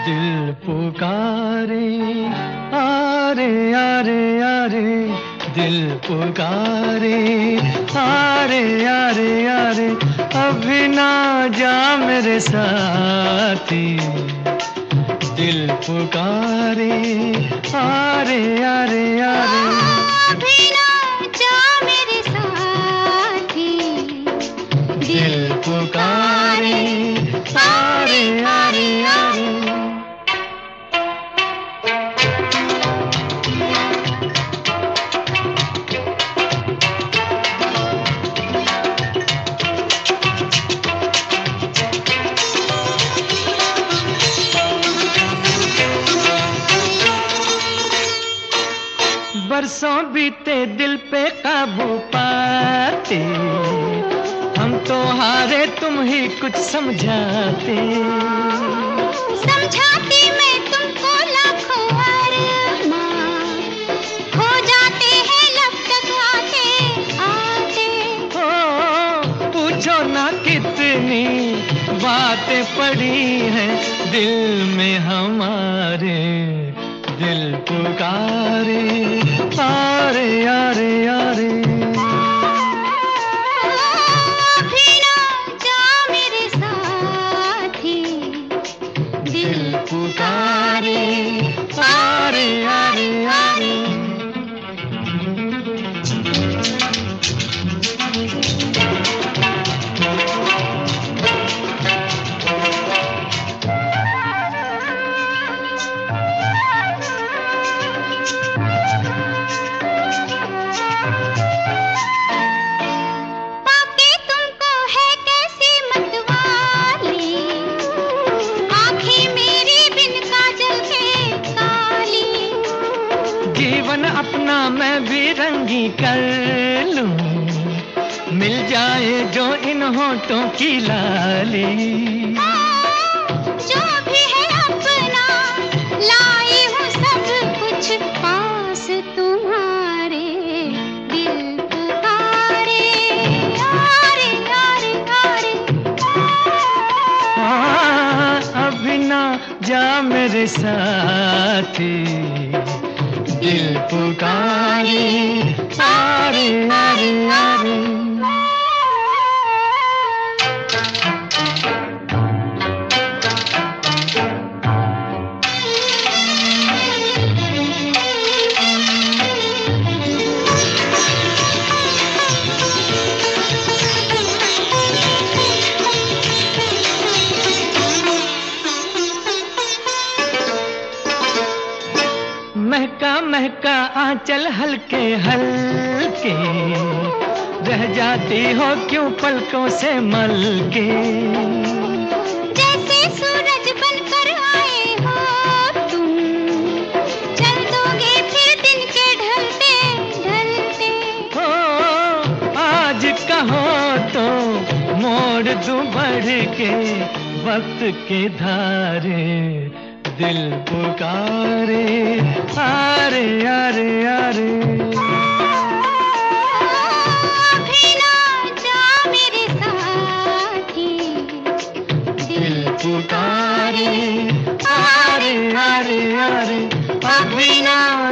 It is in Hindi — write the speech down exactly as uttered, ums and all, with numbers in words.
दिल पुकारे आरे आरे आरे, दिल पुकारे आरे आरे आरे, अभी ना जा मेरे साथी। दिल पुकारे आरे आरे आरे, अभी ना जा मेरे साथी। दिल पुकारे आरे आरे आरे। बरसों बीते दिल पे काबू पाते, हम तो हारे तुम ही कुछ समझाते। समझाती मैं तुमको लाखों अरमान, खो जाते हैं लब तक आते आते। हो पूछो ना कितनी बातें पड़ी हैं दिल में हमारे। दिल पुकारे आरे आरे आरे, अभी ना जा मेरे साथी। दिल पुकारे आरे आरे आरे। जीवन अपना मैं भी रंगी कर लूं, मिल जाए जो इन होठों की लाली। जो भी है अपना लाई हूँ सब कुछ पास तुम्हारे। दिल पुकारे आरे आरे आरे, अभी ना जा मेरे साथी। दिल पुकारे आरे आरे आरे। महका महका आंचल हल्के हल्के, रह जाती हो क्यों पलकों से मलके। जैसे सूरज बनकर आए हो तुम, चल दोगे फिर दिन के ढलते ढलते। हो आज कहो तो मोड़ दूं बढ़ के वक्त के धारे। दिल पुकारे आरे आरे आरे, अभी ना जा मेरे साथी। दिल पुकारे आरे आरे आरे, अभी ना